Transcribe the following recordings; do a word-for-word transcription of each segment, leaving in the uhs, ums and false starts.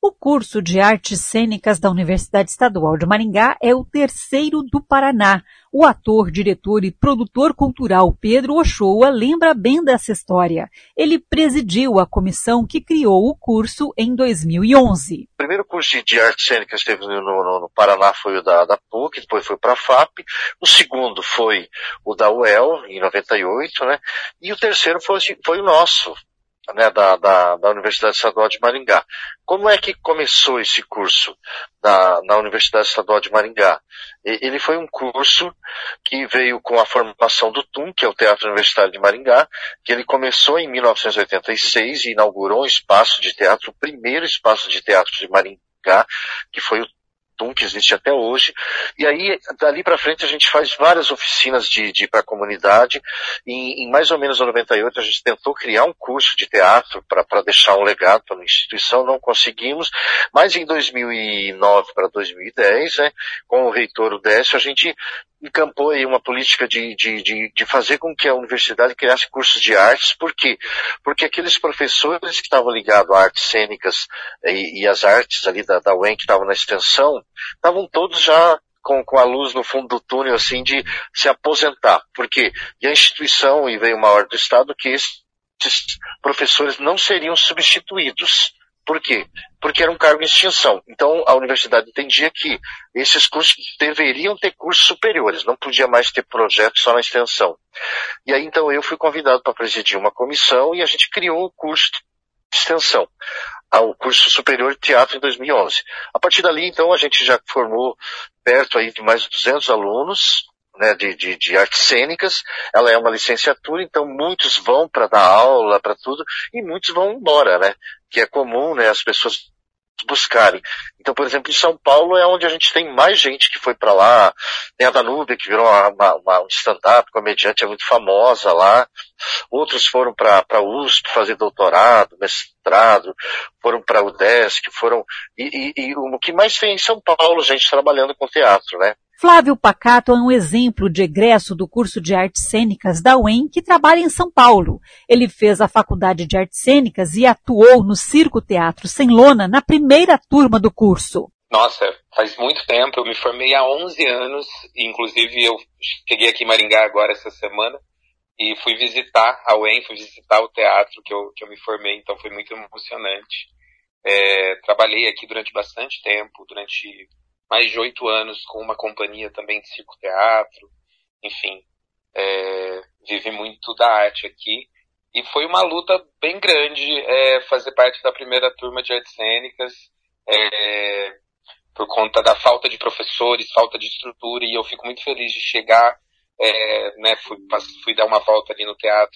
O curso de Artes Cênicas da Universidade Estadual de Maringá é o terceiro do Paraná. O ator, diretor e produtor cultural Pedro Ochoa lembra bem dessa história. Ele presidiu a comissão que criou o curso em dois mil e onze. O primeiro curso de, de artes cênicas que teve no, no, no Paraná foi o da, da P U C, depois foi para a F A P. O segundo foi o da U E L, em noventa e oito, né? E o terceiro foi, foi o nosso, né, da, da, da Universidade Estadual de Maringá. Como é que começou esse curso na, na Universidade Estadual de Maringá? Ele foi um curso que veio com a formação do T U M, que é o Teatro Universitário de Maringá, que ele começou em mil novecentos e oitenta e seis e inaugurou um espaço de teatro, o primeiro espaço de teatro de Maringá, que foi o T U M, que existe até hoje. E aí, dali para frente, a gente faz várias oficinas de, de para a comunidade. E, em mais ou menos em noventa e oito, a gente tentou criar um curso de teatro para deixar um legado para a instituição, não conseguimos. Mas em dois mil e nove para dois mil e dez, né, com o reitor Décio, a gente encampou aí uma política de, de, de, de fazer com que a universidade criasse cursos de artes. Por quê? Porque aqueles professores que estavam ligados a artes cênicas e, e as artes ali da, da U E M que estavam na extensão, estavam todos já com, com a luz no fundo do túnel, assim, de se aposentar. Por quê? E a instituição, e veio uma ordem do Estado, que esses professores não seriam substituídos. Por quê? Porque era um cargo em extinção. Então, a universidade entendia que esses cursos deveriam ter cursos superiores, não podia mais ter projeto só na extensão. E aí, então, eu fui convidado para presidir uma comissão e a gente criou o curso de extensão, o curso superior de teatro em dois mil e onze. A partir dali, então, a gente já formou perto aí de mais de duzentos alunos, né, de, de, de artes cênicas. Ela é uma licenciatura, então muitos vão para dar aula, para tudo, e muitos vão embora, né, que é comum, né, as pessoas buscarem. Então, por exemplo, em São Paulo é onde a gente tem mais gente que foi para lá. Tem a Danúbia, que virou uma, uma, uma um stand-up, comediante, é muito famosa lá. Outros foram para a U S P fazer doutorado, mestrado, foram para a UDESC, foram... E, e, e o que mais tem em São Paulo, gente trabalhando com teatro, né? Flávio Pacato é um exemplo de egresso do curso de Artes Cênicas da U E M que trabalha em São Paulo. Ele fez a Faculdade de Artes Cênicas e atuou no Circo Teatro Sem Lona na primeira turma do curso. Nossa, faz muito tempo, eu me formei há onze anos, inclusive eu cheguei aqui em Maringá agora essa semana e fui visitar a U E M, fui visitar o teatro que eu, que eu me formei, então foi muito emocionante. É, trabalhei aqui durante bastante tempo, durante mais de oito anos com uma companhia também de circo-teatro, enfim, é, vivi muito da arte aqui. E foi uma luta bem grande é, fazer parte da primeira turma de artes cênicas, é, por conta da falta de professores, falta de estrutura, e eu fico muito feliz de chegar, é, né, fui, fui dar uma volta ali no teatro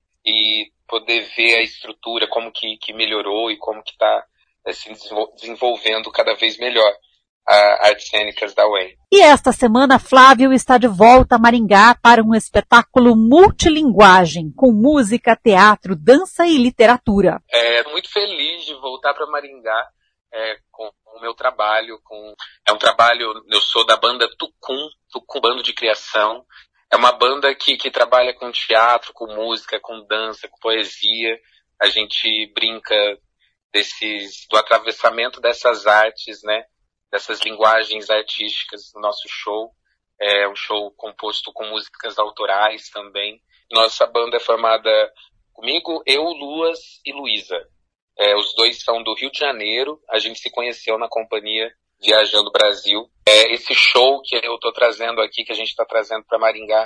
e poder ver a estrutura, como que, que melhorou e como que está é, se desenvolvendo cada vez melhor a Artes Cênicas da U E M. E esta semana, Flávio está de volta a Maringá para um espetáculo multilinguagem, com música, teatro, dança e literatura. É muito feliz de voltar para Maringá é, com o meu trabalho. Com, é um trabalho, eu sou da banda Tucum, Tucum Bando de Criação. É uma banda que, que trabalha com teatro, com música, com dança, com poesia. A gente brinca desses, do atravessamento dessas artes, né? Dessas linguagens artísticas no nosso show. É um show composto com músicas autorais também. Nossa banda é formada comigo, eu, Luas e Luísa. É, os dois são do Rio de Janeiro. A gente se conheceu na companhia Viajando Brasil. É, esse show que eu estou trazendo aqui, que a gente está trazendo para Maringá,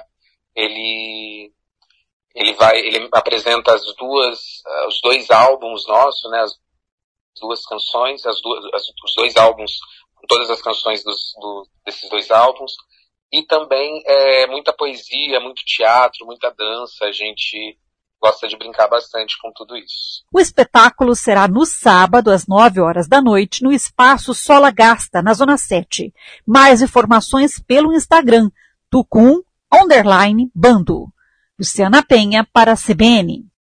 ele, ele, vai, ele apresenta as duas, os dois álbuns nossos, né, as duas canções, as duas, as, os dois álbuns, todas as canções dos, do, desses dois álbuns, e também é, muita poesia, muito teatro, muita dança. A gente gosta de brincar bastante com tudo isso. O espetáculo será no sábado, às nove horas da noite, no Espaço Sola Gasta, na Zona sete. Mais informações pelo Instagram, Tucum, underline, bando. Luciana Penha, para a C B N.